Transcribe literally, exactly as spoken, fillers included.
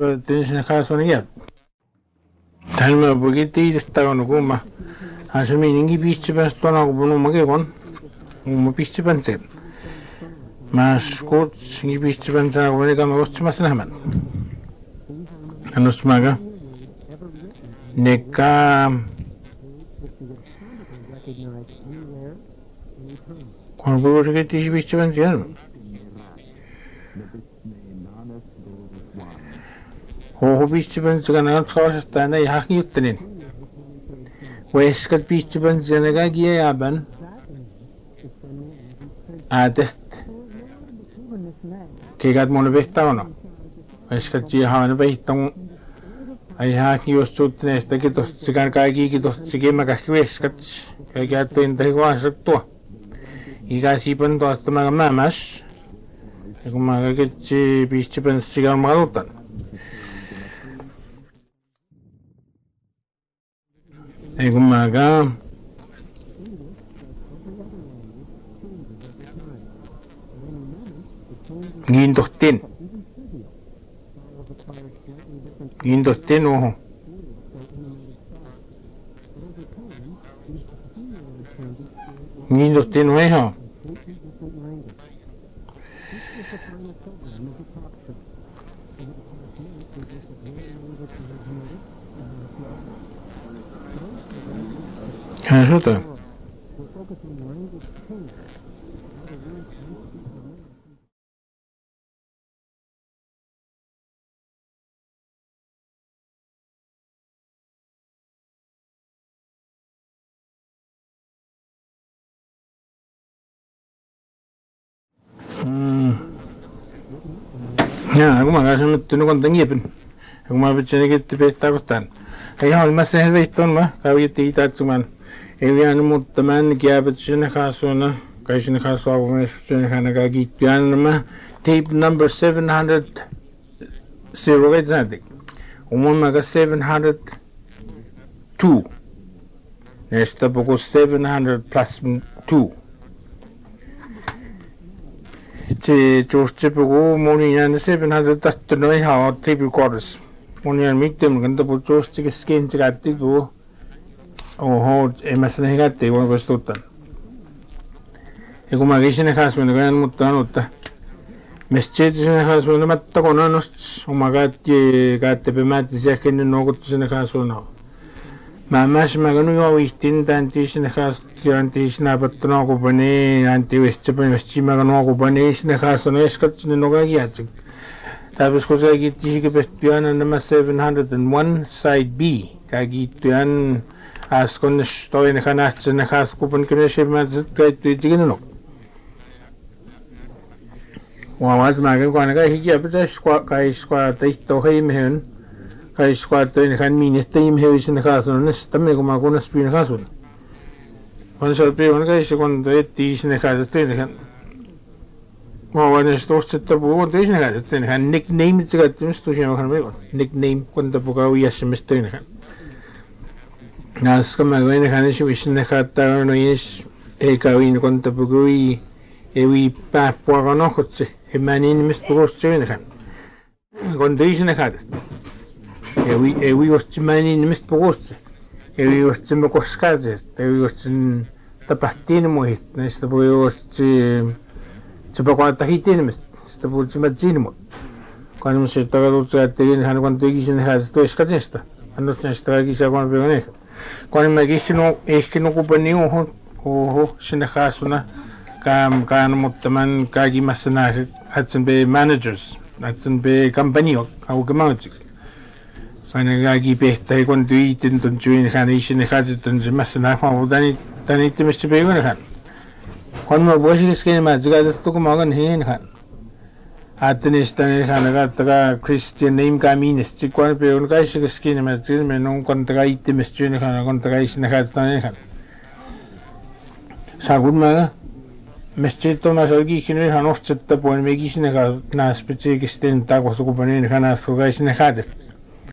tensin khaasuna yap talma bugiti distagonu kuma asumi ningi pichipas tona kubunu magekon uma pichipansen mas kot singi pichipansen kubuni kama goschimas naman anus maga neka kon bugiti tishi pichipansen 호호 비치번스가 나가 처음부터 약이 있더니 웨스컷 비치번스가 기야반 아데 걔가 뭐는 베스타오노 웨스컷 지하는 베스통 아이 하기 요스트네 스테기 또 시간 가기 또 시계만 가기 웨스컷 걔가 또 인데 와서 또 이가 시번 또 아스마가 마마스 이거 막겠지 비치번스가 말었다 Egumaga Gindotin Gindotin oho Gindotin oho Ajuda. Hmm. Ya, aku mah kasih metunu konten gipin. Aku mah bicara gitu pesta kotan. Kayak hal masih ada itu mah, kau itu itu cuman. Evian muttaman kiabatshina khasuna kaishina khaswa wameshina khanaga gityanma tape number seven hundred zero eight zadik umamaga seven hundred two nesta poco seven hundred plus two che chorche poco monian seven hundred tatno ha tape recorders monian mitem ganda po chorche ke skin chigatigo Oh, emasne higate igual costutan. E come dice ne caso ne ganno mutanutta. Meschete ne caso ne matta con anos, o magatti gatte per matti sia che non go ne caso no. Ma mas magano io istin tanti ne caso tanti ne patno ko bane anti west per meschi magano ko bane ne caso ne escat ne no gagiaci. Tapos cosa che dice che pestiana number seven hundred one side B, kagituan as kon stoy ne kana ne khas kupon kene shema ztai tijigin no wa wat ma ga kwana ga higi apta skwa kai skwa tai to hai mehen kai skwa to ne khan min stai me hevis ne khas no ne stamme ko ma ko na spin khas no kon so pe on ga shi kon de ti ne khas te ne khan wa wa ne sto setta bu de ne khas te ne khan nickname tsiga tim sto shi ma khan me nickname kon da bu ga wi as me ste ne khan Nas kama gawin na si wish na kata no yes e gawin kon tapugui e wi pa po no kotse e manin mis pros chene kan kon deis na kata e wi e wi os manin mis pros e wi os mo koskaze e wi os tapatin mo hit na sta po os chi chi pa kwata hitin mis sta po chi majin mo kon mo se tagado sa tegen han kon tegi sin ha sto eskatesta anno sta gi sa kon beone Cuando me dije no es que no ocupa ni ojo ojo sin hasuna cam can mutaman kagi masana hatsen be managers hatsen be company au gematik sana gagi be tai kon dui tin ton juin khani sin khat ton masana ha udani tani timste be gon khan kon ma boshi sken ma jiga dasto ko magan hin khan Attenistane khanaga taga Christian name ka means chikwan pe unka shi skin ma zil me non kon taga itte mesjune khana kon taga isne khatane khan sagun ma mesjito ma sorgi khine hanos chetta pon me gisne ka na specie sten ta ko su ko bane khana su ga isne khadet